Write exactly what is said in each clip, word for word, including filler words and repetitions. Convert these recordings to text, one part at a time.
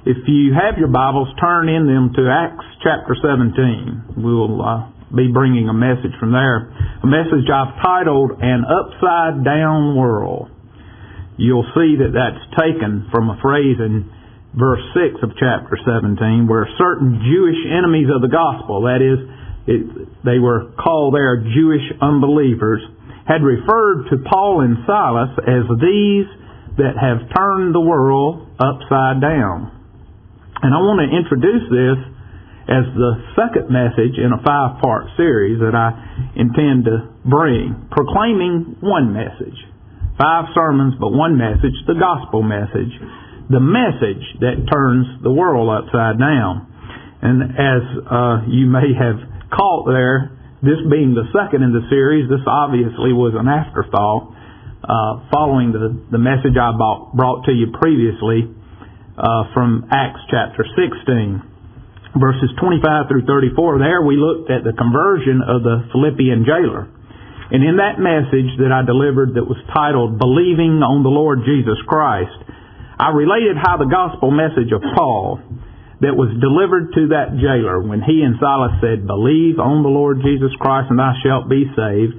If you have your Bibles, turn in them to Acts chapter seventeen. We'll uh, be bringing a message from there. A message I've titled, An Upside Down World. You'll see that that's taken from a phrase in verse six of chapter seventeen, where certain Jewish enemies of the gospel, that is, it, they were called there Jewish unbelievers, had referred to Paul and Silas as these that have turned the world upside down. And I want to introduce this as the second message in a five-part series that I intend to bring, proclaiming one message. Five sermons, but one message, the gospel message, the message that turns the world upside down. And as uh, you may have caught there, this being the second in the series, this obviously was an afterthought uh, following the, the message I brought, brought to you previously uh, from Acts chapter sixteen. Verses twenty-five through thirty-four, there we looked at the conversion of the Philippian jailer. And in that message that I delivered that was titled, Believing on the Lord Jesus Christ, I related how the gospel message of Paul that was delivered to that jailer when he and Silas said, Believe on the Lord Jesus Christ and thou shalt be saved,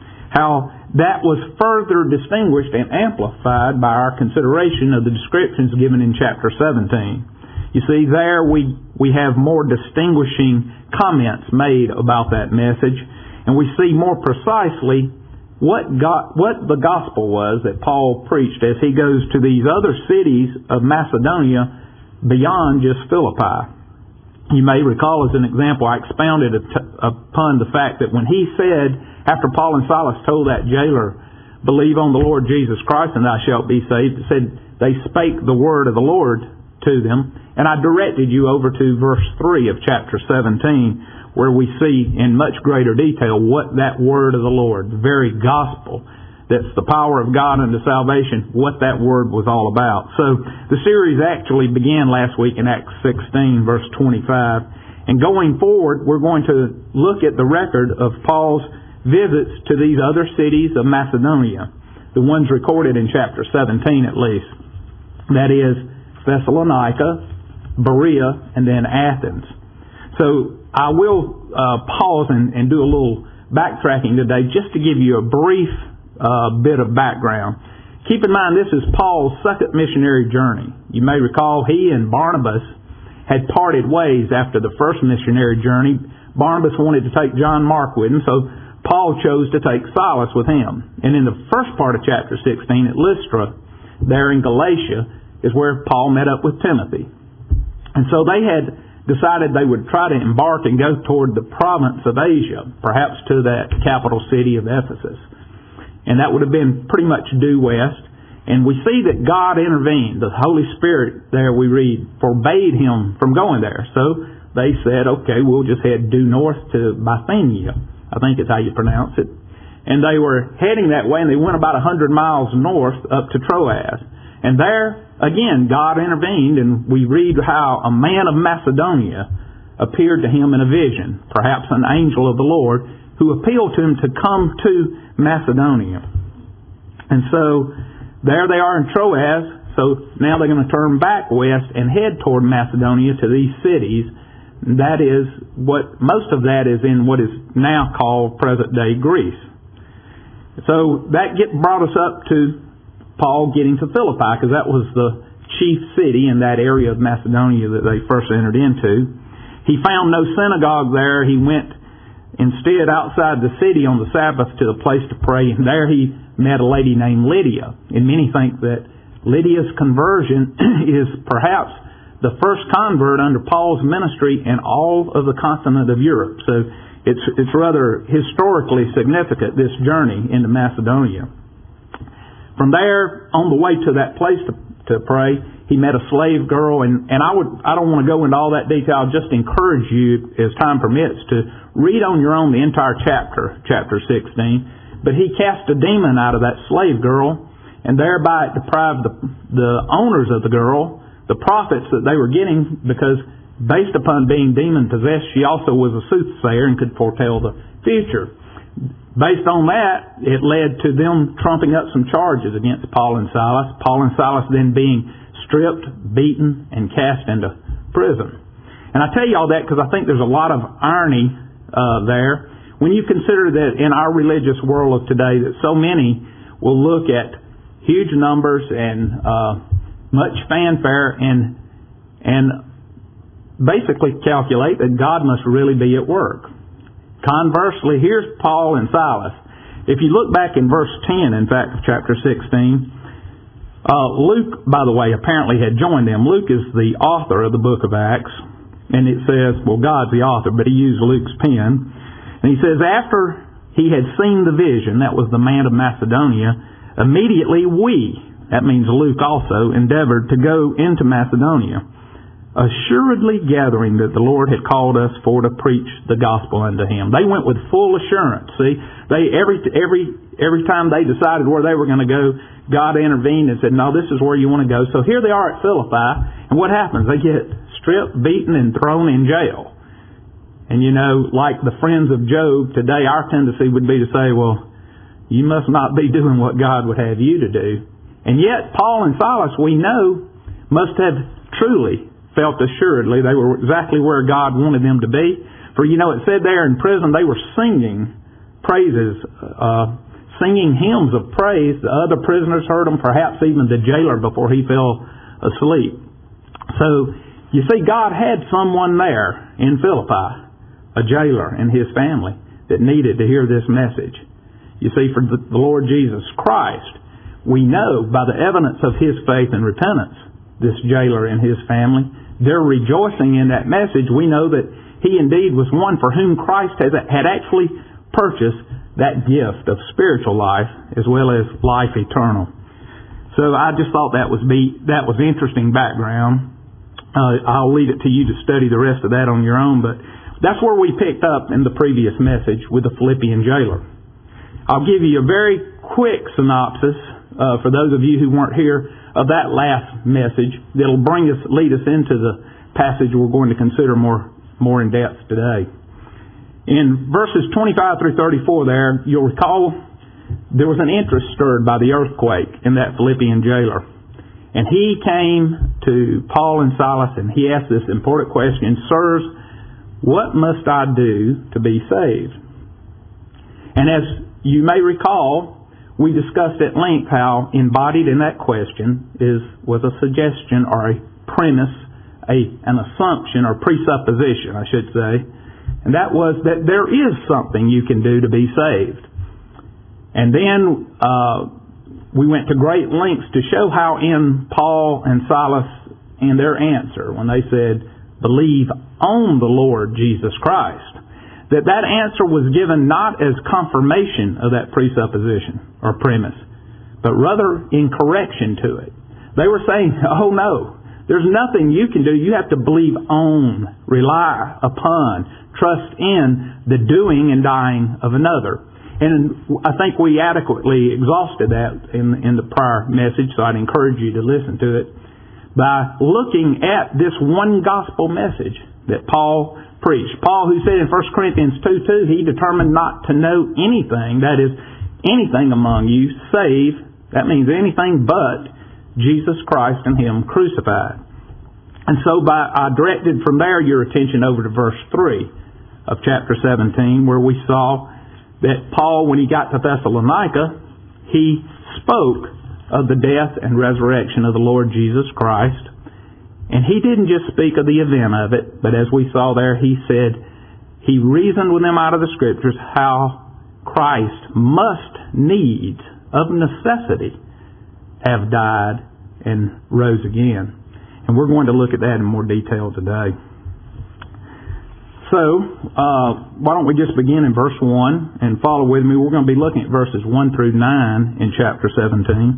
how that was further distinguished and amplified by our consideration of the descriptions given in chapter seventeen. You see, there we, we have more distinguishing comments made about that message, and we see more precisely what God, what the gospel was that Paul preached as he goes to these other cities of Macedonia beyond just Philippi. You may recall as an example, I expounded upon the fact that when he said, after Paul and Silas told that jailer, Believe on the Lord Jesus Christ and thou shalt be saved, it said they spake the word of the Lord to them. And I directed you over to verse three of chapter seventeen, where we see in much greater detail what that word of the Lord, the very gospel that's the power of God unto salvation, what that word was all about. So the series actually began last week in Acts sixteen, verse twenty-five. And going forward, we're going to look at the record of Paul's visits to these other cities of Macedonia, the ones recorded in chapter seventeen at least. That is Thessalonica, Berea, and then Athens. So I will uh, pause and, and do a little backtracking today just to give you a brief uh, bit of background. Keep in mind this is Paul's second missionary journey. You may recall he and Barnabas had parted ways after the first missionary journey. Barnabas wanted to take John Mark with him, so Paul chose to take Silas with him. And in the first part of chapter sixteen at Lystra, there in Galatia, is where Paul met up with Timothy. And so they had decided they would try to embark and go toward the province of Asia, perhaps to that capital city of Ephesus. And that would have been pretty much due west. And we see that God intervened. The Holy Spirit, there we read, forbade him from going there. So they said, okay, we'll just head due north to Bithynia. I think it's how you pronounce it. And they were heading that way, and they went about one hundred miles north up to Troas. And there, again, God intervened, and we read how a man of Macedonia appeared to him in a vision, perhaps an angel of the Lord, who appealed to him to come to Macedonia. And so, there they are in Troas, so now they're going to turn back west and head toward Macedonia to these cities. That is, what most of that is in what is now called present-day Greece. So, that get, brought us up to Paul getting to Philippi, because that was the chief city in that area of Macedonia that they first entered into. He found no synagogue there. He went instead outside the city on the Sabbath to the place to pray, and there he met a lady named Lydia. And many think that Lydia's conversion is perhaps the first convert under Paul's ministry in all of the continent of Europe. So it's, it's rather historically significant, this journey into Macedonia. From there, on the way to that place to, to pray, he met a slave girl, and, and I would I don't want to go into all that detail. I'll just encourage you, as time permits, to read on your own the entire chapter, chapter sixteen. But he cast a demon out of that slave girl, and thereby it deprived the, the owners of the girl, the profits that they were getting, because based upon being demon-possessed, she also was a soothsayer and could foretell the future. Based on that, it led to them trumping up some charges against Paul and Silas. Paul and Silas then being stripped, beaten, and cast into prison. And I tell you all that because I think there's a lot of irony uh, there when you consider that in our religious world of today that so many will look at huge numbers and uh, much fanfare and and basically calculate that God must really be at work. Conversely, here's Paul and Silas. If you look back in verse ten, in fact, of chapter sixteen, uh, Luke, by the way, apparently had joined them. Luke is the author of the book of Acts, and it says, well, God's the author, but he used Luke's pen. And he says, after he had seen the vision, that was the man of Macedonia, immediately we, that means Luke also, endeavored to go into Macedonia, assuredly gathering that the Lord had called us for to preach the gospel unto him. They went with full assurance. See, they every every every time they decided where they were going to go, God intervened and said, no, this is where you want to go. So here they are at Philippi, and what happens? They get stripped, beaten, and thrown in jail. And you know, like the friends of Job, today our tendency would be to say, well, you must not be doing what God would have you to do. And yet, Paul and Silas, we know, must have truly felt assuredly they were exactly where God wanted them to be. For you know, it said there in prison they were singing praises, uh, singing hymns of praise. The other prisoners heard them, perhaps even the jailer before he fell asleep. So, you see, God had someone there in Philippi, a jailer and his family, that needed to hear this message. You see, for the Lord Jesus Christ, we know by the evidence of his faith and repentance, this jailer and his family, they're rejoicing in that message. We know that he indeed was one for whom Christ has, had actually purchased that gift of spiritual life as well as life eternal. So I just thought that was be that was interesting background. Uh, I'll leave it to you to study the rest of that on your own, but that's where we picked up in the previous message with the Philippian jailer. I'll give you a very quick synopsis uh, for those of you who weren't here of that last message that'll bring us, lead us into the passage we're going to consider more, more in depth today. In verses twenty-five through thirty-four there, you'll recall there was an interest stirred by the earthquake in that Philippian jailer. And he came to Paul and Silas and he asked this important question, Sirs, what must I do to be saved? And as you may recall, we discussed at length how embodied in that question is was a suggestion or a premise, a an assumption or presupposition, I should say. And that was that there is something you can do to be saved. And then uh, we went to great lengths to show how in Paul and Silas in their answer, when they said, believe on the Lord Jesus Christ, that that answer was given not as confirmation of that presupposition or premise, but rather in correction to it. They were saying, oh no, there's nothing you can do. You have to believe on, rely upon, trust in the doing and dying of another. And I think we adequately exhausted that in, in the prior message, so I'd encourage you to listen to it by looking at this one gospel message that Paul preached. Paul, who said in First Corinthians two two, he determined not to know anything, that is, anything among you, save, that means anything but Jesus Christ and Him crucified. And so by, I directed from there your attention over to verse three of chapter seventeen, where we saw that Paul, when he got to Thessalonica, he spoke of the death and resurrection of the Lord Jesus Christ. And he didn't just speak of the event of it, but as we saw there, he said, he reasoned with them out of the Scriptures how Christ must needs, of necessity, have died and rose again. And we're going to look at that in more detail today. So, uh, why don't we just begin in verse one and follow with me. We're going to be looking at verses one through nine in chapter seventeen.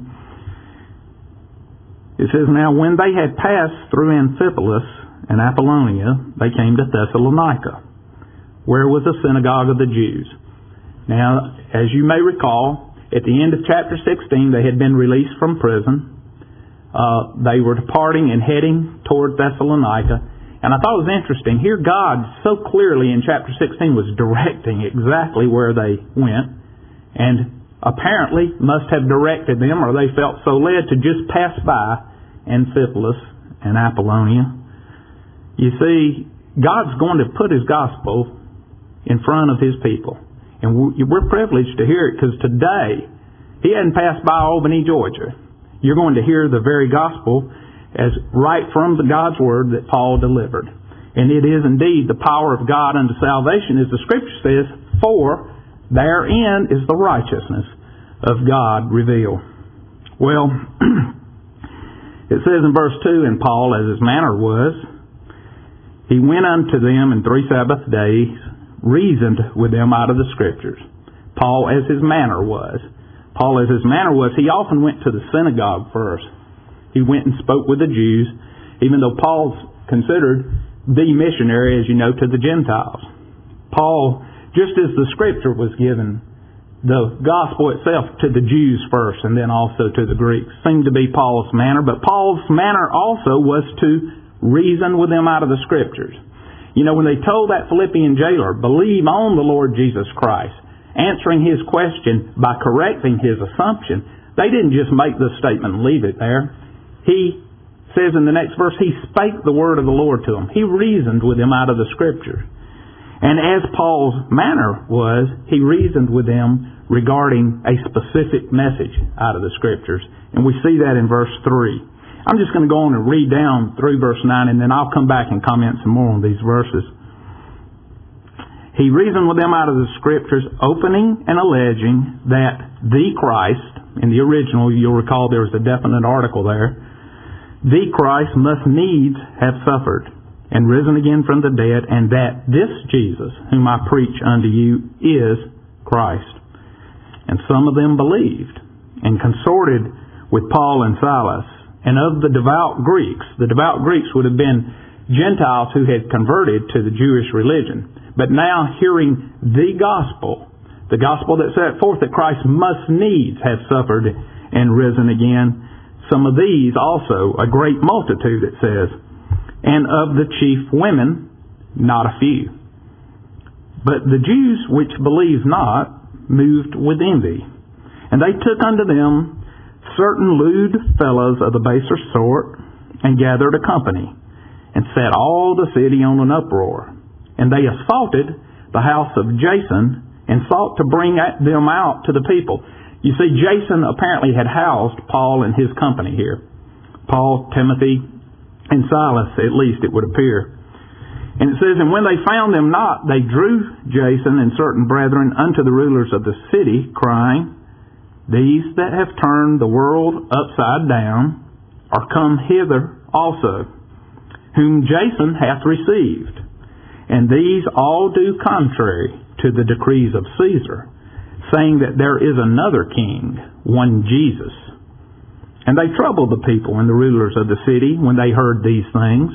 It says, Now when they had passed through Amphipolis and Apollonia, they came to Thessalonica, where was the synagogue of the Jews. Now, as you may recall, at the end of chapter sixteen, they had been released from prison. Uh, they were departing and heading toward Thessalonica. And I thought it was interesting. Here God so clearly in chapter sixteen was directing exactly where they went. And apparently must have directed them, or they felt so led, to just pass by Amphipolis and Apollonia. You see, God's going to put His gospel in front of His people. And we're privileged to hear it because today, He hadn't passed by Albany, Georgia. You're going to hear the very gospel as right from the God's Word that Paul delivered. And it is indeed the power of God unto salvation, as the Scripture says, for therein is the righteousness of God revealed. Well, it says in verse two, and Paul, as his manner was, he went unto them in three Sabbath days, reasoned with them out of the Scriptures. Paul, as his manner was. Paul, as his manner was, he often went to the synagogue first. He went and spoke with the Jews, even though Paul's considered the missionary, as you know, to the Gentiles. Paul, just as the Scripture was given, the gospel itself to the Jews first and then also to the Greeks, seemed to be Paul's manner. But Paul's manner also was to reason with them out of the Scriptures. You know, when they told that Philippian jailer, believe on the Lord Jesus Christ, answering his question by correcting his assumption, they didn't just make the statement and leave it there. He says in the next verse, he spake the word of the Lord to them. He reasoned with them out of the Scriptures. And as Paul's manner was, he reasoned with them regarding a specific message out of the Scriptures. And we see that in verse three. I'm just going to go on and read down through verse nine, and then I'll come back and comment some more on these verses. He reasoned with them out of the Scriptures, opening and alleging that the Christ, in the original, you'll recall there was a definite article there, the Christ must needs have suffered and risen again from the dead, and that this Jesus, whom I preach unto you, is Christ. And some of them believed and consorted with Paul and Silas. And of the devout Greeks, the devout Greeks would have been Gentiles who had converted to the Jewish religion. But now hearing the gospel, the gospel that set forth that Christ must needs have suffered and risen again, some of these also, a great multitude, it says, and of the chief women, not a few. But the Jews which believed not moved with envy. And they took unto them certain lewd fellows of the baser sort, and gathered a company, and set all the city on an uproar. And they assaulted the house of Jason, and sought to bring them out to the people. You see, Jason apparently had housed Paul and his company here. Paul, Timothy, and Silas, at least it would appear. And it says, and when they found them not, they drew Jason and certain brethren unto the rulers of the city, crying, these that have turned the world upside down are come hither also, whom Jason hath received. And these all do contrary to the decrees of Caesar, saying that there is another king, one Jesus. And they troubled the people and the rulers of the city when they heard these things.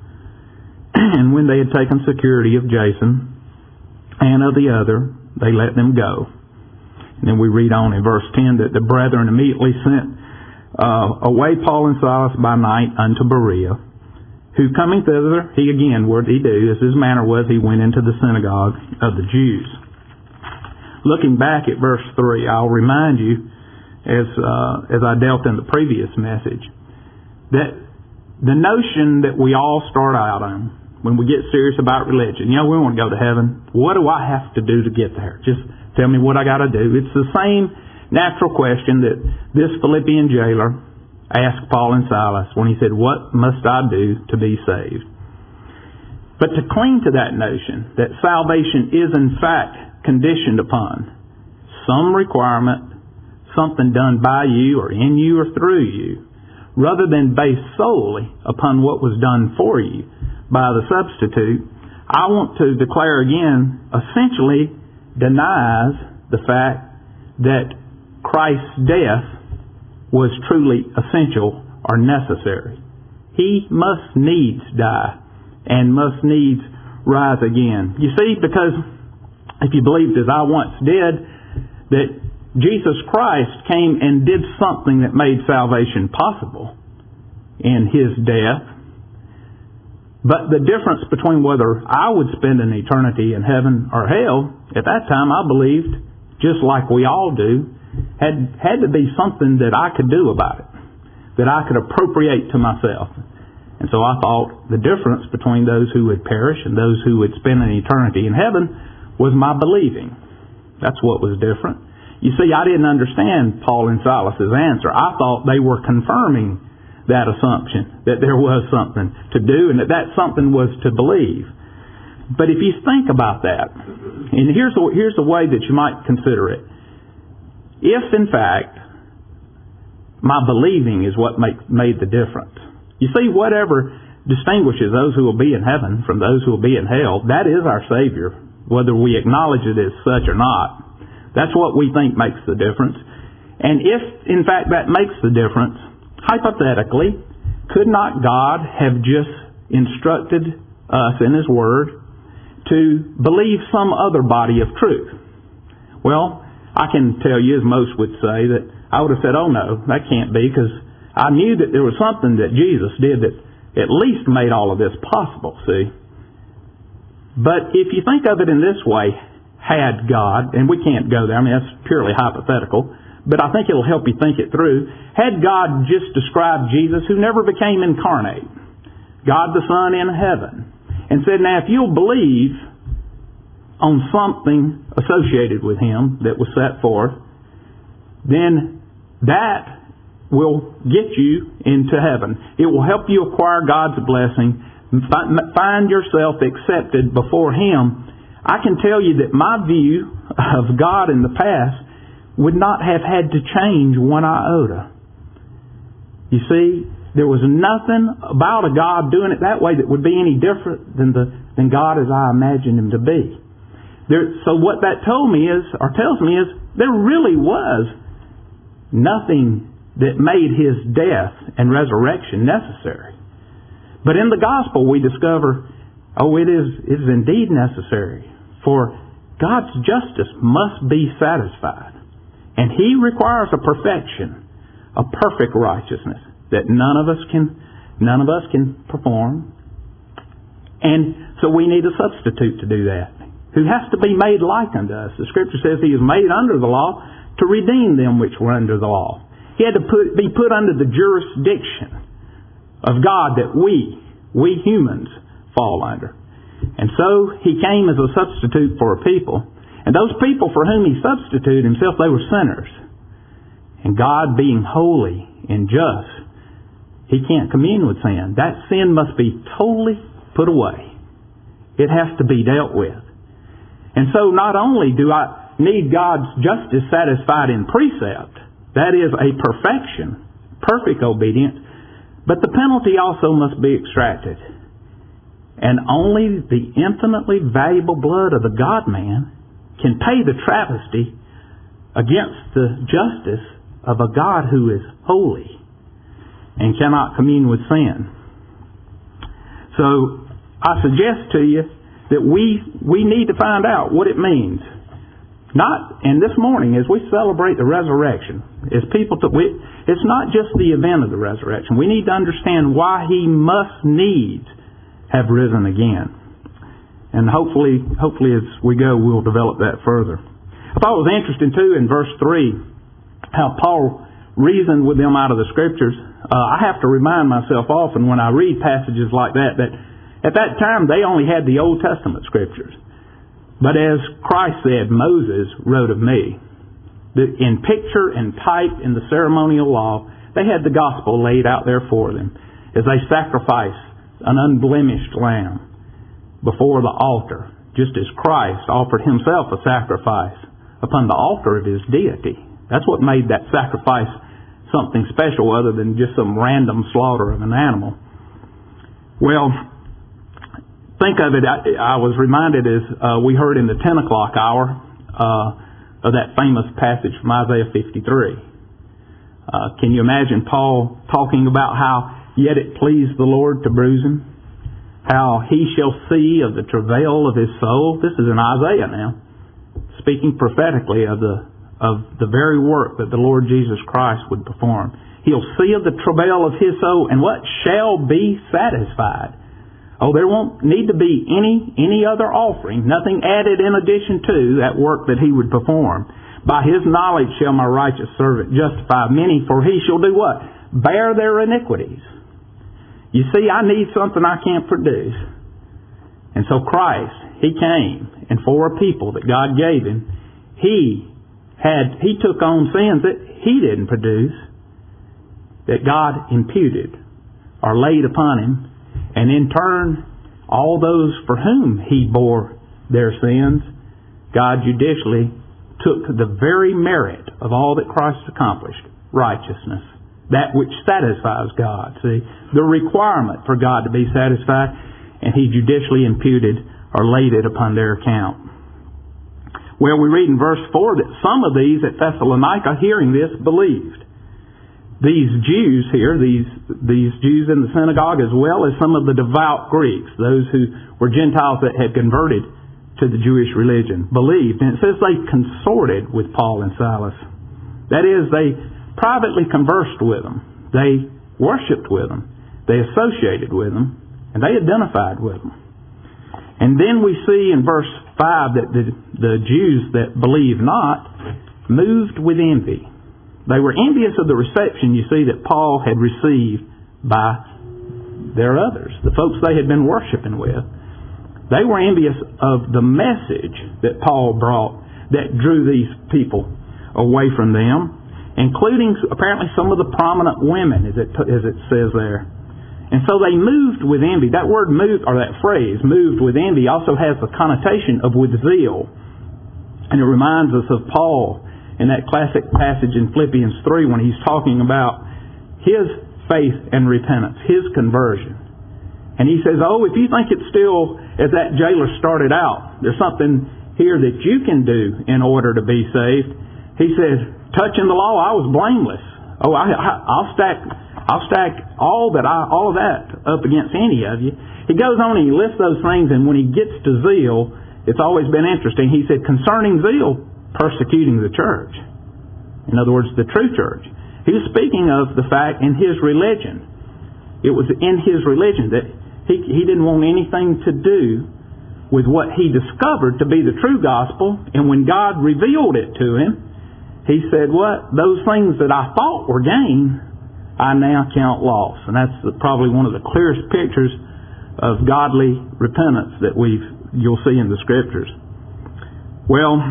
And when they had taken security of Jason and of the other, they let them go. And then we read on in verse ten that the brethren immediately sent uh, away Paul and Silas by night unto Berea, who coming thither, he again, what did he do? As his manner was, he went into the synagogue of the Jews. Looking back at verse three, I'll remind you, as uh, as I dealt in the previous message, that the notion that we all start out on when we get serious about religion, you know, we want to go to heaven. What do I have to do to get there? Just tell me what I got to do. It's the same natural question that this Philippian jailer asked Paul and Silas when he said, what must I do to be saved? But to cling to that notion that salvation is in fact conditioned upon some requirement, something done by you or in you or through you, rather than based solely upon what was done for you by the substitute, I want to declare again, essentially denies the fact that Christ's death was truly essential or necessary. He must needs die and must needs rise again. You see, because if you believed as I once did, that Jesus Christ came and did something that made salvation possible in His death. But the difference between whether I would spend an eternity in heaven or hell, at that time I believed, just like we all do, had had to be something that I could do about it. that I could appropriate to myself. And so I thought the difference between those who would perish and those who would spend an eternity in heaven was my believing. That's what was different. You see, I didn't understand Paul and Silas's answer. I thought they were confirming that assumption, that there was something to do and that that something was to believe. But if you think about that, and here's a, here's a way that you might consider it. If, in fact, my believing is what make, made the difference. You see, whatever distinguishes those who will be in heaven from those who will be in hell, that is our Savior, whether we acknowledge it as such or not. That's what we think makes the difference. And if, in fact, that makes the difference, hypothetically, could not God have just instructed us in His Word to believe some other body of truth? Well, I can tell you, as most would say, that I would have said, oh no, that can't be, because I knew that there was something that Jesus did that at least made all of this possible, see? But if you think of it in this way, had God, and we can't go there, I mean that's purely hypothetical, but I think it'll help you think it through. Had God just described Jesus, who never became incarnate, God the Son in heaven, and said, now if you'll believe on something associated with Him that was set forth, then that will get you into heaven. It will help you acquire God's blessing, find yourself accepted before Him. I can tell you that my view of God in the past would not have had to change one iota. You see, there was nothing about a God doing it that way that would be any different than the than God as I imagined Him to be. There, so what that told me is, or tells me is, there really was nothing that made His death and resurrection necessary. But in the gospel we discover, oh, it is, it is indeed necessary. For God's justice must be satisfied. And He requires a perfection, a perfect righteousness that none of us can, none of us can perform. And so we need a substitute to do that, who has to be made like unto us. The Scripture says He is made under the law to redeem them which were under the law. He had to put, be put under the jurisdiction of God that we, we humans, fall under. And so He came as a substitute for a people. And those people for whom He substituted Himself, they were sinners. And God, being holy and just, He can't commune with sin. That sin must be totally put away. It has to be dealt with. And so not only do I need God's justice satisfied in precept, that is a perfection, perfect obedience, but the penalty also must be extracted. And only the infinitely valuable blood of the God-man can pay the travesty against the justice of a God who is holy and cannot commune with sin. So I suggest to you that we we need to find out what it means. Not, and this morning as we celebrate the resurrection, as people, to, we, it's not just the event of the resurrection. We need to understand why He must needs have risen again. And hopefully, hopefully as we go, we'll develop that further. I thought it was interesting too in verse three, how Paul reasoned with them out of the Scriptures. Uh, I have to remind myself often when I read passages like that, that at that time they only had the Old Testament Scriptures. But as Christ said, Moses wrote of me. In picture and type in the ceremonial law, they had the gospel laid out there for them as they sacrificed an unblemished lamb before the altar, just as Christ offered Himself a sacrifice upon the altar of His deity. That's what made that sacrifice something special other than just some random slaughter of an animal. Well, think of it, I, I was reminded as uh, we heard in the ten o'clock hour uh, of that famous passage from Isaiah fifty-three. Uh, can you imagine Paul talking about how yet it pleased the Lord to bruise Him? How He shall see of the travail of His soul. This is in Isaiah now, speaking prophetically of the of the very work that the Lord Jesus Christ would perform. He'll see of the travail of His soul, and what shall be satisfied. Oh, there won't need to be any any other offering, nothing added in addition to that work that He would perform. By His knowledge shall my righteous servant justify many, for he shall do what? bear their iniquities. You see, I need something I can't produce. And so Christ, He came, and for a people that God gave Him, He had, He took on sins that He didn't produce, that God imputed or laid upon Him, and in turn, all those for whom He bore their sins, God judicially took the very merit of all that Christ accomplished, righteousness, that which satisfies God. See, the requirement for God to be satisfied, and He judicially imputed or laid it upon their account. Well, we read in verse four that some of these at Thessalonica, hearing this, believed. These Jews here, these these Jews in the synagogue, as well as some of the devout Greeks, those who were Gentiles that had converted to the Jewish religion, believed. And it says they consorted with Paul and Silas. That is, they privately conversed with them. They worshipped with them. They associated with them. And they identified with them. And then we see in verse five that the, the Jews that believed not moved with envy. They were envious of the reception, you see, that Paul had received by their others, the folks they had been worshiping with. They were envious of the message that Paul brought that drew these people away from them, including apparently some of the prominent women, as it, as it says there. And so they moved with envy. That word moved, or that phrase, moved with envy, also has the connotation of with zeal. And it reminds us of Paul in that classic passage in Philippians three when he's talking about his faith and repentance, his conversion. And he says, oh, if you think it's still as that jailer started out, there's something here that you can do in order to be saved. He says, touching the law, I was blameless. Oh, I, I, I'll stack, I'll stack all that, I, all of that up against any of you. He goes on and he lists those things, and when he gets to zeal, it's always been interesting. He said, concerning zeal, persecuting the church. In other words, the true church. He was speaking of the fact in his religion. It was in his religion that he, he didn't want anything to do with what he discovered to be the true gospel. And when God revealed it to him, he said, what? Those things that I thought were gain, I now count loss. And that's the, probably one of the clearest pictures of godly repentance that we've you'll see in the Scriptures. Well,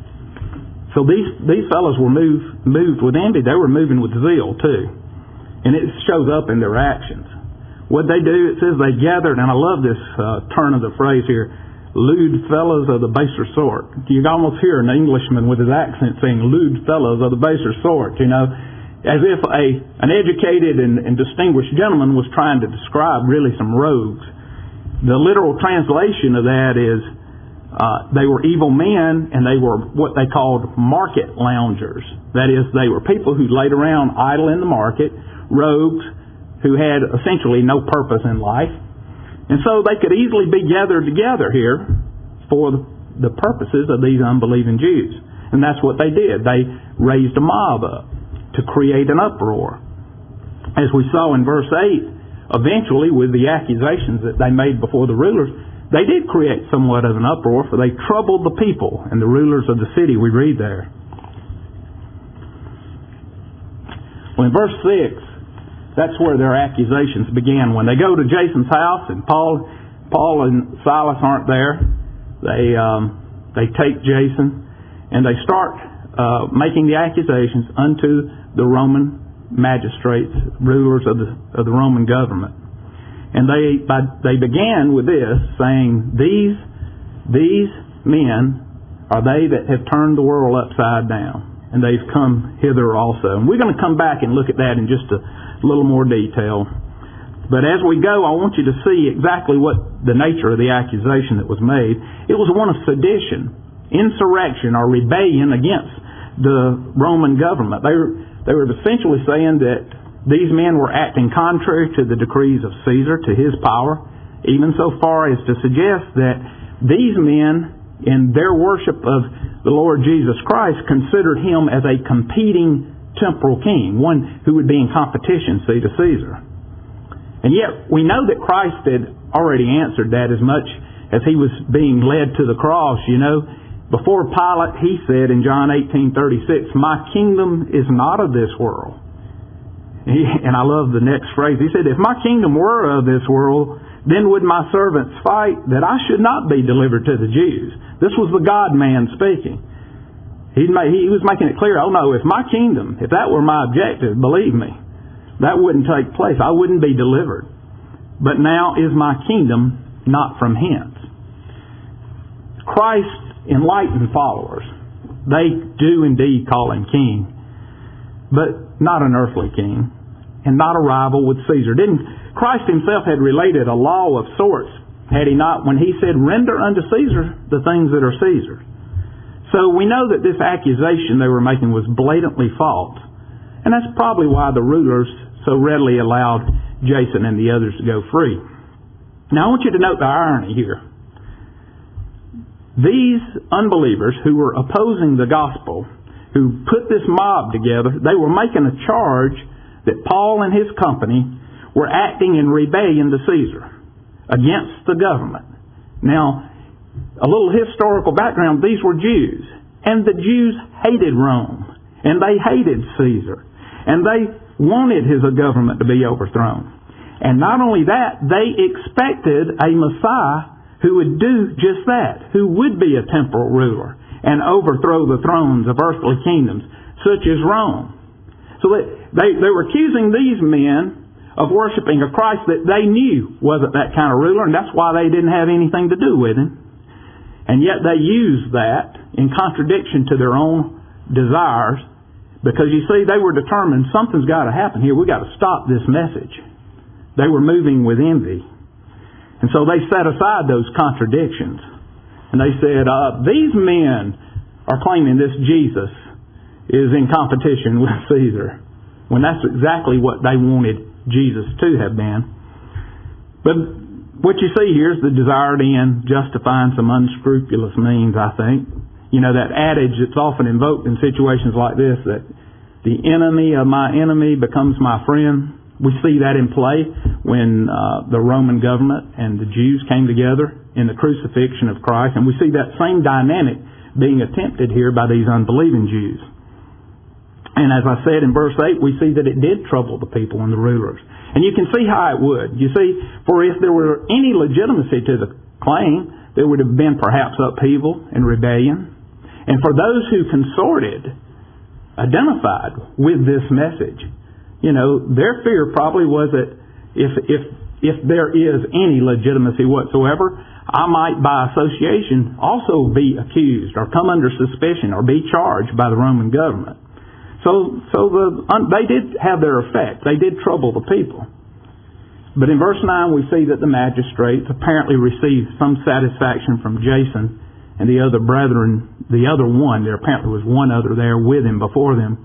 so these these fellows were moved moved with envy. They were moving with zeal too, and it shows up in their actions. What they do, it says they gathered, and I love this uh, turn of the phrase here, lewd fellows of the baser sort. You can almost hear an Englishman with his accent saying lewd fellows of the baser sort, you know, as if a an educated and, and distinguished gentleman was trying to describe really some rogues. The literal translation of that is uh, they were evil men, and they were what they called market loungers. That is, they were people who laid around idle in the market, rogues who had essentially no purpose in life. And so they could easily be gathered together here for the purposes of these unbelieving Jews. And that's what they did. They raised a mob up to create an uproar. As we saw in verse eight, eventually with the accusations that they made before the rulers, they did create somewhat of an uproar, for they troubled the people and the rulers of the city, we read there. Well, in verse six, that's where their accusations began. When they go to Jason's house and Paul, Paul and Silas aren't there, they um, they take Jason and they start uh, making the accusations unto the Roman magistrates, rulers of the of the Roman government. And they by, they began with this, saying, "These these men are they that have turned the world upside down, and they've come hither also." And we're going to come back and look at that in just a a little more detail. But as we go, I want you to see exactly what the nature of the accusation that was made. It was one of sedition, insurrection, or rebellion against the Roman government. They were, they were essentially saying that these men were acting contrary to the decrees of Caesar, to his power, even so far as to suggest that these men, in their worship of the Lord Jesus Christ, considered him as a competing temporal king, one who would be in competition, see, to Caesar. And yet, we know that Christ had already answered that as much as he was being led to the cross. You know, before Pilate, he said in John eighteen thirty-six, "My kingdom is not of this world." He, and I love the next phrase. He said, if my kingdom were of this world, then would my servants fight that I should not be delivered to the Jews. This was the God-man speaking. He, made, he was making it clear, oh no, if my kingdom, if that were my objective, believe me, that wouldn't take place. I wouldn't be delivered. But now is my kingdom not from hence. Christ's enlightened followers, they do indeed call him king, but not an earthly king, and not a rival with Caesar. Didn't Christ himself had related a law of sorts, had he not, when he said, render unto Caesar the things that are Caesar's. So we know that this accusation they were making was blatantly false. And that's probably why the rulers so readily allowed Jason and the others to go free. Now I want you to note the irony here. These unbelievers who were opposing the gospel, who put this mob together, they were making a charge that Paul and his company were acting in rebellion to Caesar, against the government. Now, a little historical background, these were Jews, and the Jews hated Rome, and they hated Caesar, and they wanted his government to be overthrown. And not only that, they expected a Messiah who would do just that, who would be a temporal ruler and overthrow the thrones of earthly kingdoms, such as Rome. So they, they, they were accusing these men of worshiping a Christ that they knew wasn't that kind of ruler, and that's why they didn't have anything to do with him. And yet they used that in contradiction to their own desires, because you see, they were determined something's got to happen here. We've got to stop this message. They were moving with envy. And so they set aside those contradictions. And they said, uh, these men are claiming this Jesus is in competition with Caesar, when that's exactly what they wanted Jesus to have been. But what you see here is the desired end justifying some unscrupulous means, I think. You know, that adage that's often invoked in situations like this, that the enemy of my enemy becomes my friend. We see that in play when uh, the Roman government and the Jews came together in the crucifixion of Christ. And we see that same dynamic being attempted here by these unbelieving Jews. And as I said in verse eight, we see that it did trouble the people and the rulers. And you can see how it would. You see, for if there were any legitimacy to the claim, there would have been perhaps upheaval and rebellion. And for those who consorted, identified with this message, you know, their fear probably was that if if if there is any legitimacy whatsoever, I might by association also be accused or come under suspicion or be charged by the Roman government. So, so the, they did have their effect. They did trouble the people. But in verse nine we see that the magistrates apparently received some satisfaction from Jason and the other brethren, the other one, there apparently was one other there with him before them,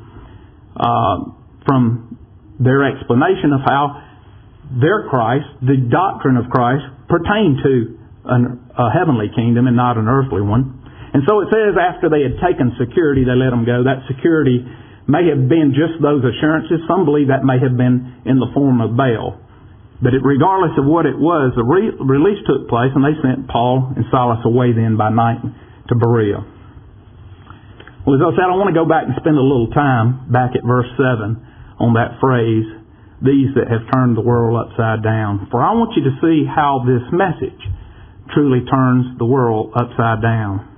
uh, from their explanation of how their Christ, the doctrine of Christ, pertained to an, a heavenly kingdom and not an earthly one. And so it says after they had taken security, they let them go. That security may have been just those assurances. Some believe that may have been in the form of bail. But it, regardless of what it was, the re- release took place, and they sent Paul and Silas away then by night to Berea. Well, as I said, I want to go back and spend a little time back at verse seven on that phrase, these that have turned the world upside down. For I want you to see how this message truly turns the world upside down.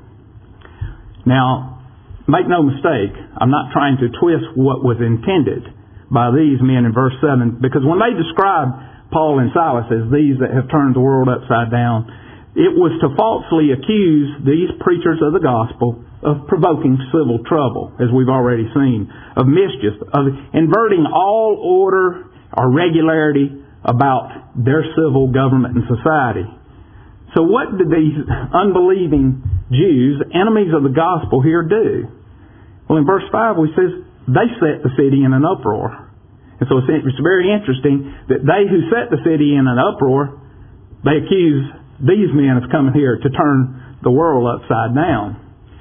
Now, make no mistake, I'm not trying to twist what was intended by these men in verse seven, because when they describe Paul and Silas as these that have turned the world upside down, it was to falsely accuse these preachers of the gospel of provoking civil trouble, as we've already seen, of mischief, of inverting all order or regularity about their civil government and society. So what did these unbelieving Jews, enemies of the gospel, here do? Well, in verse five we says, they set the city in an uproar. And so it's very interesting that they who set the city in an uproar, they accuse these men of coming here to turn the world upside down.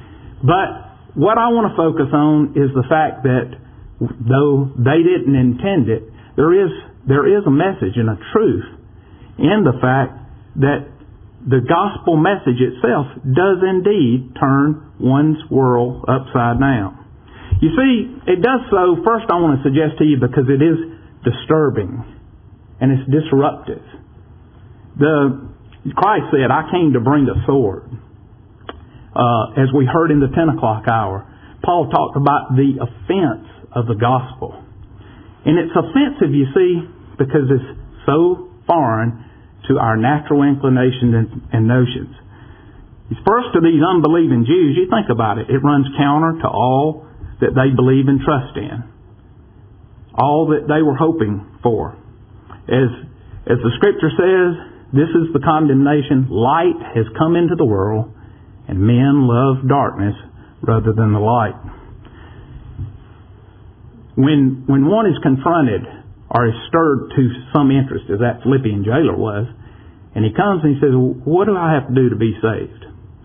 But what I want to focus on is the fact that though they didn't intend it, there is there is a message and a truth in the fact that the gospel message itself does indeed turn one's world upside down. You see, it does so, first I want to suggest to you, because it is disturbing and it's disruptive. The Christ said, I came to bring a sword. Uh, as we heard in the ten o'clock hour, Paul talked about the offense of the gospel. And it's offensive, you see, because it's so foreign to our natural inclinations and, and notions. First, to these unbelieving Jews, you think about it, it runs counter to all that they believe and trust in. All that they were hoping for. As, as the Scripture says, this is the condemnation. Light has come into the world, and men love darkness rather than the light. When, when one is confronted or is stirred to some interest, as that Philippian jailer was, and he comes and he says, what do I have to do to be saved?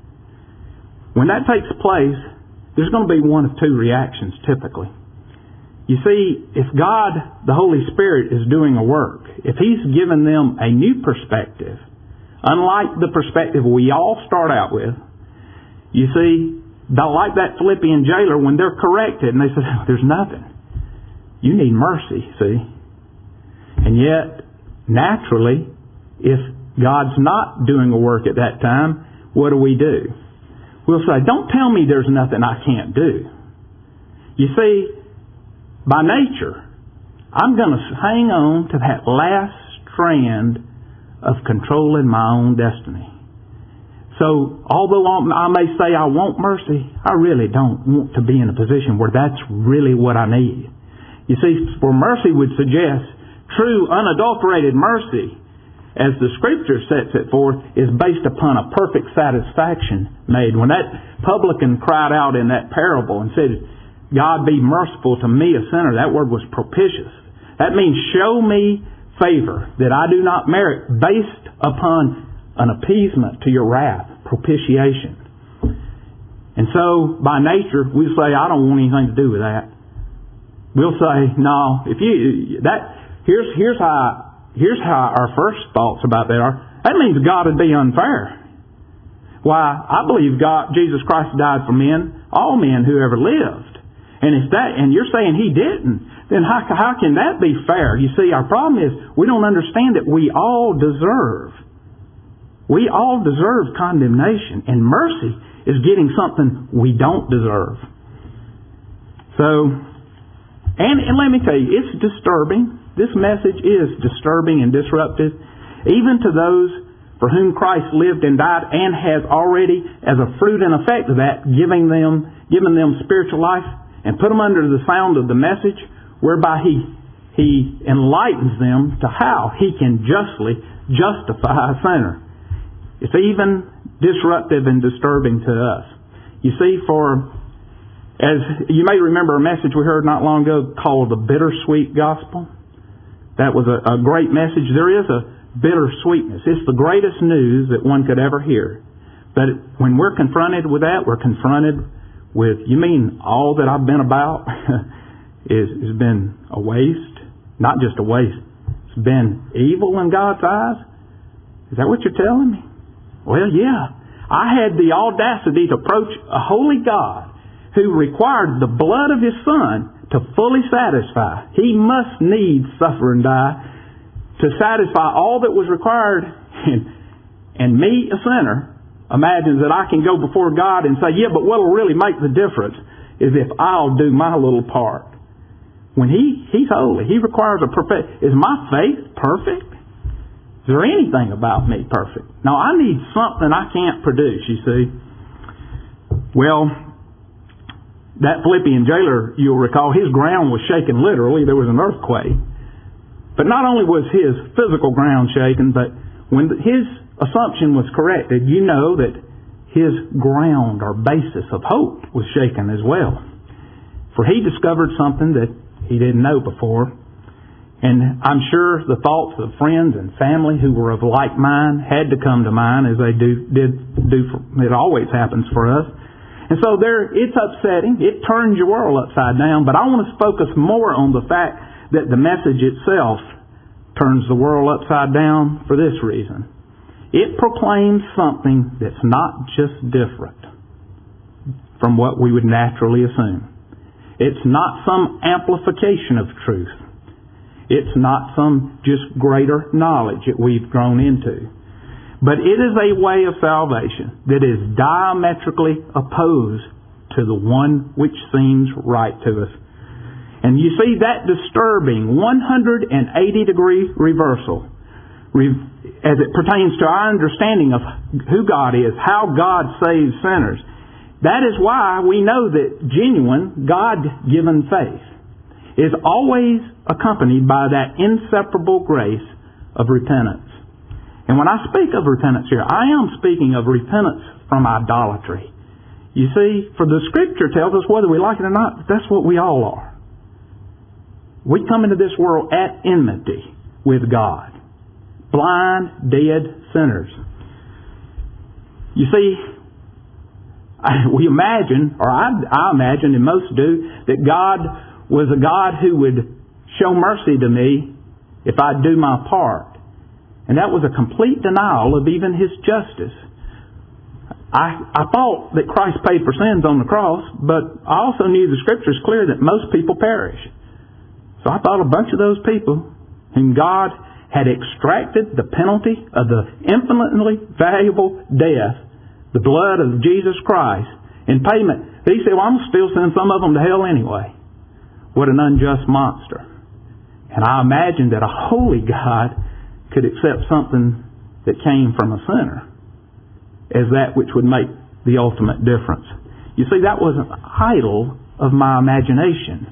When that takes place, there's going to be one of two reactions typically. You see, if God, the Holy Spirit, is doing a work, if He's given them a new perspective, unlike the perspective we all start out with, you see, like that Philippian jailer, when they're corrected and they say, there's nothing. You need mercy, see? And yet, naturally, if God's not doing a work at that time, what do we do? We'll say, don't tell me there's nothing I can't do. You see, by nature, I'm going to hang on to that last strand of controlling my own destiny. So, although I may say I want mercy, I really don't want to be in a position where that's really what I need. You see, for mercy would suggest true, unadulterated mercy, as the Scripture sets it forth, is based upon a perfect satisfaction made. When that publican cried out in that parable and said, God be merciful to me, a sinner, that word was propitious. That means show me favor that I do not merit based upon an appeasement to your wrath, propitiation. And so, by nature, we say, I don't want anything to do with that. We'll say, no, if you, that, here's, here's how, here's how our first thoughts about that are. That means God would be unfair. Why, I believe God, Jesus Christ died for men, all men who ever lived. And if that, and you're saying He didn't, then how, how can that be fair? You see, our problem is we don't understand that we all deserve. We all deserve condemnation, and mercy is getting something we don't deserve. So, and, and let me tell you, it's disturbing. This message is disturbing and disruptive, even to those for whom Christ lived and died and has already, as a fruit and effect of that, giving them, given them spiritual life and put them under the sound of the message, whereby He He enlightens them to how He can justly justify a sinner. It's even disruptive and disturbing to us. You see, for, as you may remember a message we heard not long ago called the bittersweet gospel. That was a, a great message. There is a bittersweetness. It's the greatest news that one could ever hear. But when we're confronted with that, we're confronted with, you mean all that I've been about is has been a waste? Not just a waste. It's been evil in God's eyes? Is that what you're telling me? Well, yeah. I had the audacity to approach a holy God who required the blood of His Son to fully satisfy. He must needs suffer and die to satisfy all that was required. And, and me, a sinner, imagines that I can go before God and say, yeah, but what will really make the difference is if I'll do my little part. When He He's holy, He requires a perfect... Is my faith perfect? Is there anything about me perfect? No, I need something I can't produce, you see. Well, that Philippian jailer, you'll recall, his ground was shaken literally. There was an earthquake. But not only was his physical ground shaken, but when his assumption was corrected, you know that his ground or basis of hope was shaken as well. For he discovered something that he didn't know before. And I'm sure the thoughts of friends and family who were of like mind had to come to mind, as they do did do. For, it always happens for us. And so there, it's upsetting. It turns your world upside down. But I want to focus more on the fact that the message itself turns the world upside down for this reason. It proclaims something that's not just different from what we would naturally assume. It's not some amplification of truth. It's not some just greater knowledge that we've grown into. But it is a way of salvation that is diametrically opposed to the one which seems right to us. And you see that disturbing one hundred eighty degree reversal as it pertains to our understanding of who God is, how God saves sinners. That is why we know that genuine, God-given faith is always accompanied by that inseparable grace of repentance. And when I speak of repentance here, I am speaking of repentance from idolatry. You see, for the Scripture tells us, whether we like it or not, that's what we all are. We come into this world at enmity with God. Blind, dead sinners. You see, we imagine, or I, I imagine, and most do, that God was a God who would show mercy to me if I'd do my part. And that was a complete denial of even His justice. I, I thought that Christ paid for sins on the cross, but I also knew the Scripture is clear that most people perish. So I thought a bunch of those people whom God had extracted the penalty of the infinitely valuable death, the blood of Jesus Christ, in payment. He said, well, I'm going to still send some of them to hell anyway. What an unjust monster. And I imagined that a holy God could accept something that came from a sinner as that which would make the ultimate difference. You see, that was an idol of my imagination.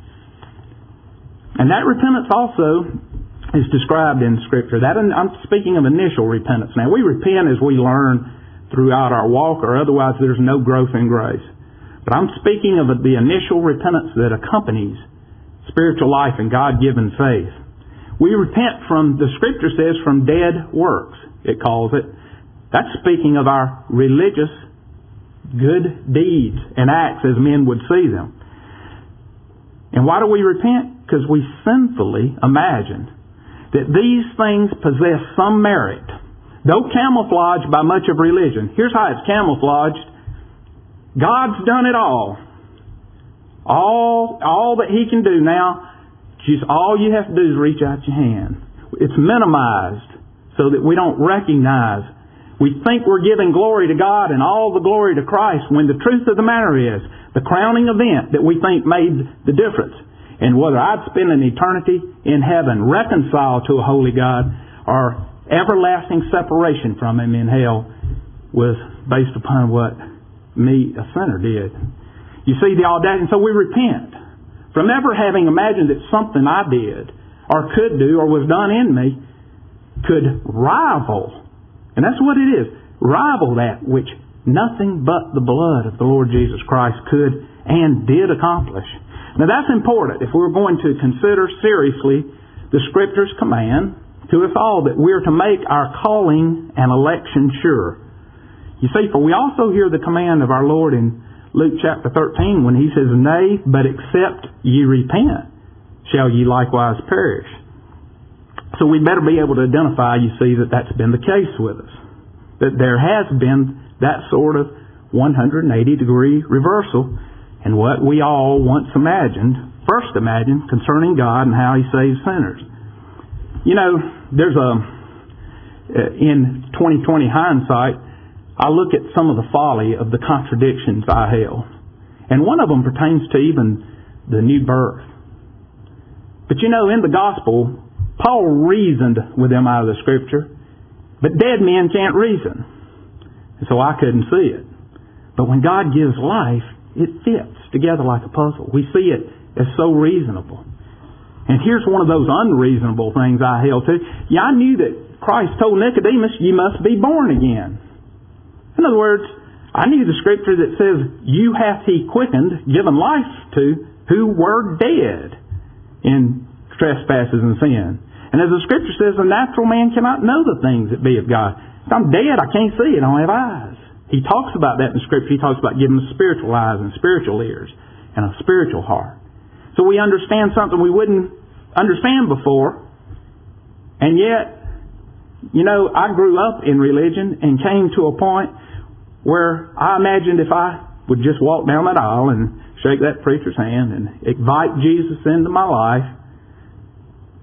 And that repentance also is described in Scripture. That I'm speaking of initial repentance. Now, we repent as we learn throughout our walk, or otherwise there's no growth in grace. But I'm speaking of the initial repentance that accompanies spiritual life and God-given faith. We repent from, the Scripture says, from dead works, it calls it. That's speaking of our religious good deeds and acts as men would see them. And why do we repent? Because we sinfully imagine that these things possess some merit. Though camouflaged by much of religion. Here's how it's camouflaged. God's done it all. All, all that He can do now, just all you have to do is reach out your hand. It's minimized so that we don't recognize. We think we're giving glory to God and all the glory to Christ, when the truth of the matter is, the crowning event that we think made the difference, and whether I'd spend an eternity in heaven reconciled to a holy God or everlasting separation from Him in hell, was based upon what me, a sinner, did. You see the audacity. And so we repent from ever having imagined that something I did or could do or was done in me could rival, and that's what it is, rival that which nothing but the blood of the Lord Jesus Christ could and did accomplish. Now that's important if we're going to consider seriously the Scripture's command to us all that we're to make our calling and election sure. You see, for we also hear the command of our Lord in Luke chapter thirteen when He says, nay, but except ye repent, shall ye likewise perish. So we better be able to identify, you see, that that's been the case with us. That there has been that sort of one hundred eighty degree reversal in what we all once imagined, first imagined, concerning God and how He saves sinners. You know, there's a, in twenty twenty hindsight, I look at some of the folly of the contradictions I held. And one of them pertains to even the new birth. But you know, in the gospel, Paul reasoned with them out of the Scripture, but dead men can't reason. And so I couldn't see it. But when God gives life, it fits together like a puzzle. We see it as so reasonable. And here's one of those unreasonable things I held to. Yeah, I knew that Christ told Nicodemus, you must be born again. In other words, I knew the Scripture that says, you hath He quickened, given life to, who were dead in trespasses and sin. And as the Scripture says, the natural man cannot know the things that be of God. If I'm dead, I can't see it, I don't have eyes. He talks about that in the Scripture. He talks about giving us spiritual eyes and spiritual ears and a spiritual heart. So we understand something we wouldn't understand before. And yet, you know, I grew up in religion and came to a point where I imagined if I would just walk down that aisle and shake that preacher's hand and invite Jesus into my life,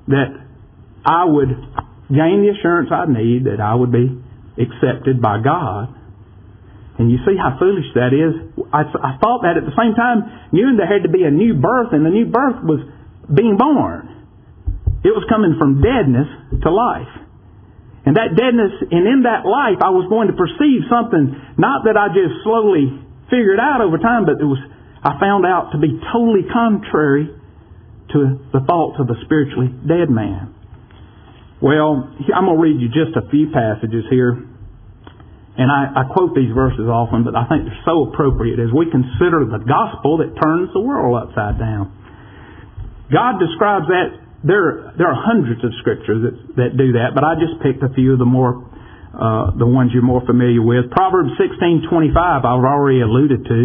that I would gain the assurance I need that I would be accepted by God. And you see how foolish that is. I, I thought that at the same time, knew there had to be a new birth, and the new birth was being born. It was coming from deadness to life. And that deadness, and in that life, I was going to perceive something, not that I just slowly figured out over time, but it was, I found out to be totally contrary to the thoughts of the spiritually dead man. Well, I'm going to read you just a few passages here. And I, I quote these verses often, but I think they're so appropriate as we consider the gospel that turns the world upside down. God describes that. There, there are hundreds of scriptures that, that do that, but I just picked a few of the more, uh, the ones you're more familiar with. Proverbs sixteen twenty-five, I've already alluded to.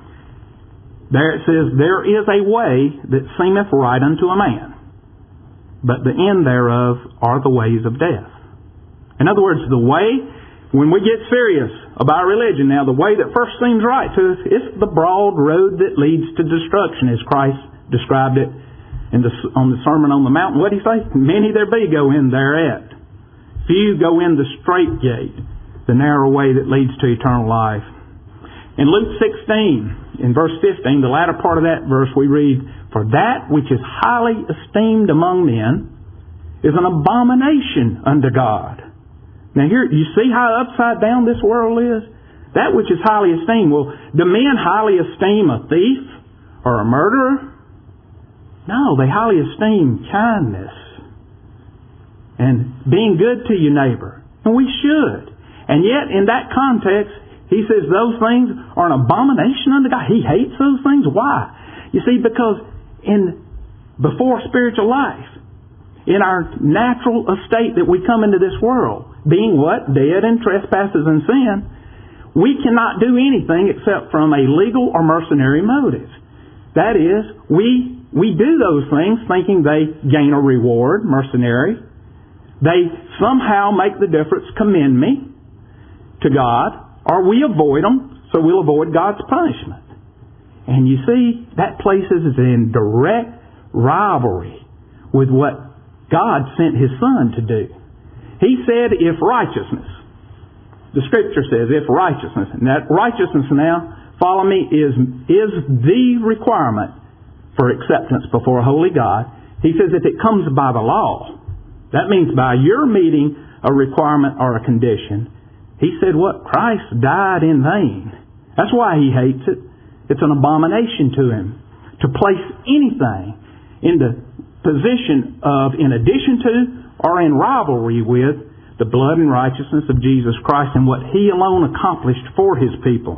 There it says, "There is a way that seemeth right unto a man, but the end thereof are the ways of death." In other words, the way, when we get serious about religion now, the way that first seems right to us, it's the broad road that leads to destruction, as Christ described it in the, on the Sermon on the Mount. What did He say? "Many there be go in thereat. Few go in the straight gate, the narrow way that leads to eternal life." In Luke sixteen, in verse fifteen, the latter part of that verse, we read, "For that which is highly esteemed among men is an abomination unto God." Now here, you see how upside down this world is? That which is highly esteemed. Well, do men highly esteem a thief or a murderer? No, they highly esteem kindness and being good to your neighbor. And we should. And yet, in that context, He says those things are an abomination unto God. He hates those things. Why? You see, because in before spiritual life, in our natural estate that we come into this world, being what? Dead in trespasses and sin, we cannot do anything except from a legal or mercenary motive. That is, we we do those things thinking they gain a reward, mercenary. They somehow make the difference, commend me to God, or we avoid them, so we'll avoid God's punishment. And you see, that places us in direct rivalry with what God sent His Son to do. He said, if righteousness, the Scripture says, if righteousness, and that righteousness now, follow me, is, is the requirement for acceptance before a holy God. He says if it comes by the law, that means by your meeting a requirement or a condition. He said what? Christ died in vain. That's why He hates it. It's an abomination to Him to place anything in the position of, in addition to, or in rivalry with, the blood and righteousness of Jesus Christ and what He alone accomplished for His people.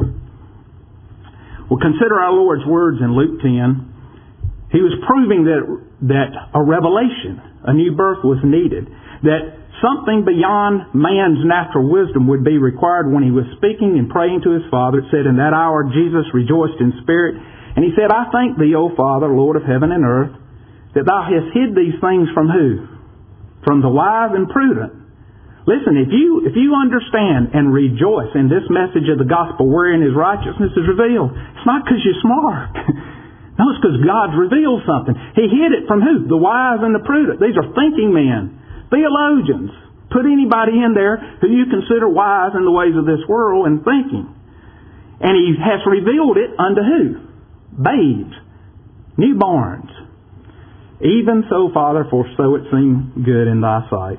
Well, consider our Lord's words in Luke ten. He was proving that, that a revelation, a new birth was needed. That something beyond man's natural wisdom would be required when He was speaking and praying to His Father. It said, in that hour Jesus rejoiced in spirit, and He said, I thank Thee, O Father, Lord of heaven and earth, that Thou hast hid these things from who? From the wise and prudent. Listen, if you if you understand and rejoice in this message of the gospel wherein His righteousness is revealed, it's not because you're smart. No, it's because God's revealed something. He hid it from who? The wise and the prudent. These are thinking men, theologians. Put anybody in there who you consider wise in the ways of this world and thinking. And He has revealed it unto who? Babes, newborns. Even so, Father, for so it seemed good in Thy sight.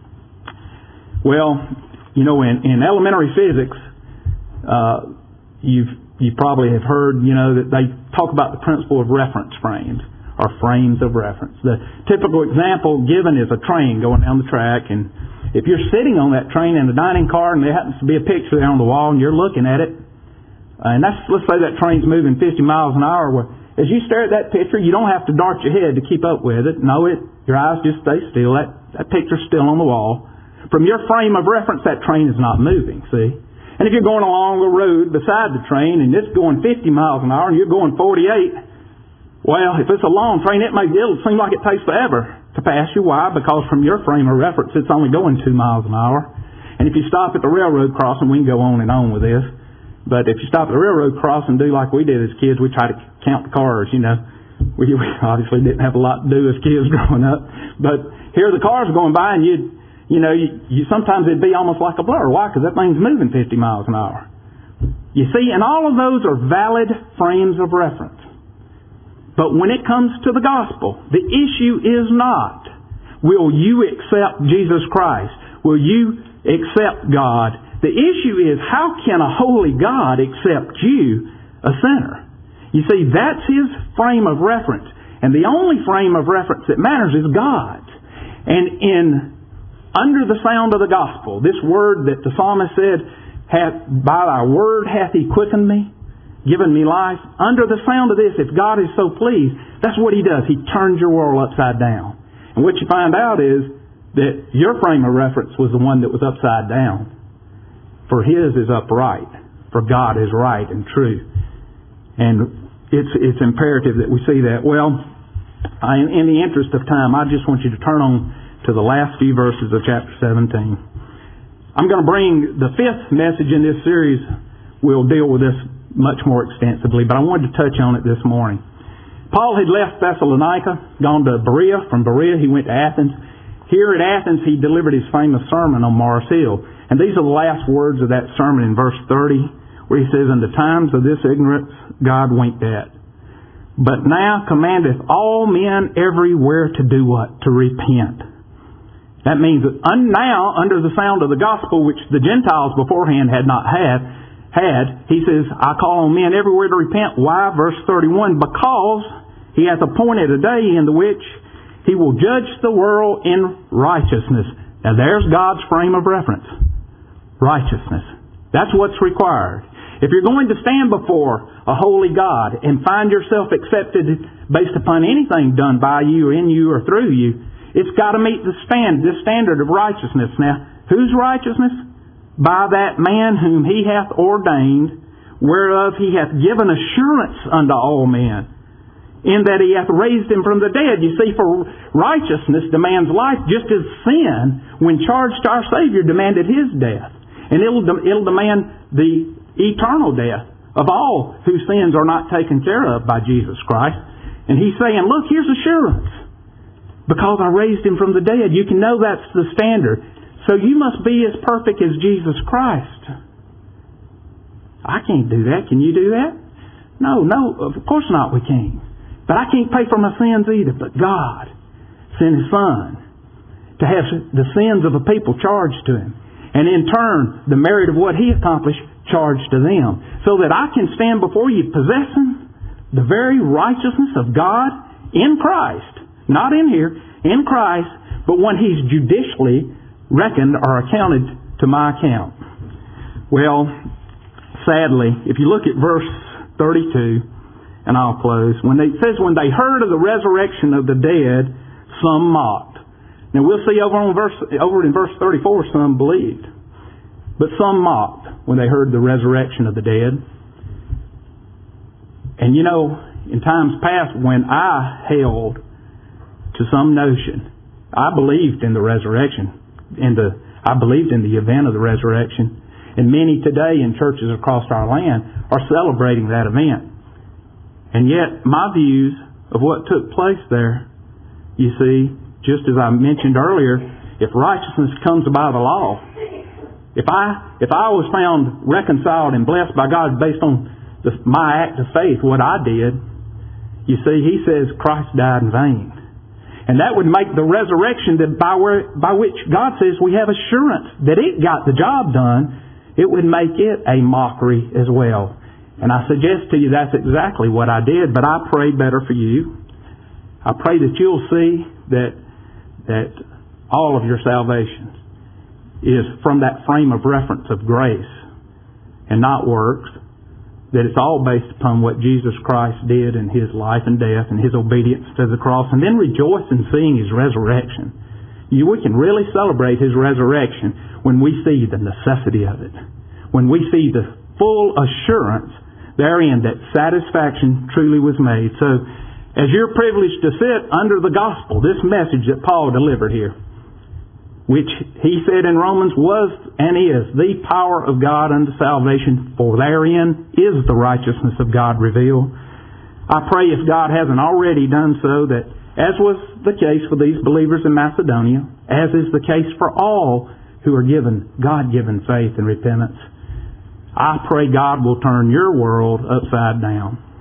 Well, you know, in, in elementary physics, uh, you've you probably have heard, you know, that they talk about the principle of reference frames, or frames of reference. The typical example given is a train going down the track, and if you're sitting on that train in a dining car and there happens to be a picture there on the wall and you're looking at it, and that's, let's say that train's moving fifty miles an hour, well, as you stare at that picture, you don't have to dart your head to keep up with it. No, it, your eyes just stay still. That, that picture's still on the wall. From your frame of reference, that train is not moving, see? And if you're going along the road beside the train and it's going fifty miles an hour and you're going forty-eight, well, if it's a long train, it may, it'll seem like it takes forever to pass you. Why? Because from your frame of reference, it's only going two miles an hour. And if you stop at the railroad crossing, we can go on and on with this. But if you stop at the railroad crossing and do like we did as kids, we try to count the cars, you know. We, we obviously didn't have a lot to do as kids growing up, but here the cars going by, and you, you know, you, you sometimes it'd be almost like a blur. Why? Because that thing's moving fifty miles an hour. You see, and all of those are valid frames of reference. But when it comes to the gospel, the issue is not, will you accept Jesus Christ? Will you accept God? The issue is, how can a holy God accept you, a sinner? You see, that's His frame of reference. And the only frame of reference that matters is God's. And in under the sound of the gospel, this word that the psalmist said, hath, by thy word hath He quickened me, given me life. Under the sound of this, if God is so pleased, that's what He does. He turns your world upside down. And what you find out is that your frame of reference was the one that was upside down. For His is upright. For God is right and true. And it's it's imperative that we see that. Well, I, in the interest of time, I just want you to turn on to the last few verses of chapter seventeen. I'm going to bring the fifth message in this series. We'll deal with this much more extensively, but I wanted to touch on it this morning. Paul had left Thessalonica, gone to Berea. From Berea, he went to Athens. Here at Athens, he delivered his famous sermon on Mars Hill. And these are the last words of that sermon in verse thirty, where he says, "In the times of this ignorance, God winked at. But now commandeth all men everywhere to do what? To repent." That means that now, under the sound of the gospel, which the Gentiles beforehand had not had, had, he says, "I call on men everywhere to repent." Why? Verse thirty-one, "Because He hath appointed a day in the which He will judge the world in righteousness." Now there's God's frame of reference. Righteousness. That's what's required. If you're going to stand before a holy God and find yourself accepted based upon anything done by you, in you, or through you, it's got to meet the stand, the standard of righteousness. Now, whose righteousness? By that man whom He hath ordained, whereof He hath given assurance unto all men, in that He hath raised Him from the dead. You see, for righteousness demands life, just as sin, when charged to our Savior, demanded His death. And it'll, it'll demand the eternal death of all whose sins are not taken care of by Jesus Christ. And He's saying, look, here's assurance. Because I raised Him from the dead. You can know that's the standard. So you must be as perfect as Jesus Christ. I can't do that. Can you do that? No, no, of course not we can't. But I can't pay for my sins either. But God sent His Son to have the sins of a people charged to Him. And in turn, the merit of what He accomplished charged to them. So that I can stand before you possessing the very righteousness of God in Christ. Not in here, in Christ, but when He's judicially reckoned or accounted to my account. Well, sadly, if you look at verse thirty-two, and I'll close. When they, it says, when they heard of the resurrection of the dead, some mocked. Now we'll see over on verse over in verse thirty-four, some believed. But some mocked when they heard the resurrection of the dead. And you know, in times past when I held to some notion, I believed in the resurrection. In the I believed in the event of the resurrection. And many today in churches across our land are celebrating that event. And yet, my views of what took place there, you see, just as I mentioned earlier, if righteousness comes by the law, if I if I was found reconciled and blessed by God based on the, my act of faith, what I did, you see, He says Christ died in vain. And that would make the resurrection that by, where, by which God says we have assurance that it got the job done, it would make it a mockery as well. And I suggest to you that's exactly what I did, but I pray better for you. I pray that you'll see that that all of your salvation is from that frame of reference of grace and not works, that it's all based upon what Jesus Christ did in His life and death and His obedience to the cross, and then rejoice in seeing His resurrection. You, we can really celebrate His resurrection when we see the necessity of it, when we see the full assurance therein that satisfaction truly was made. So, as you're privileged to sit under the gospel, this message that Paul delivered here, which he said in Romans was and is the power of God unto salvation, for therein is the righteousness of God revealed. I pray if God hasn't already done so that, as was the case for these believers in Macedonia, as is the case for all who are given God-given faith and repentance, I pray God will turn your world upside down.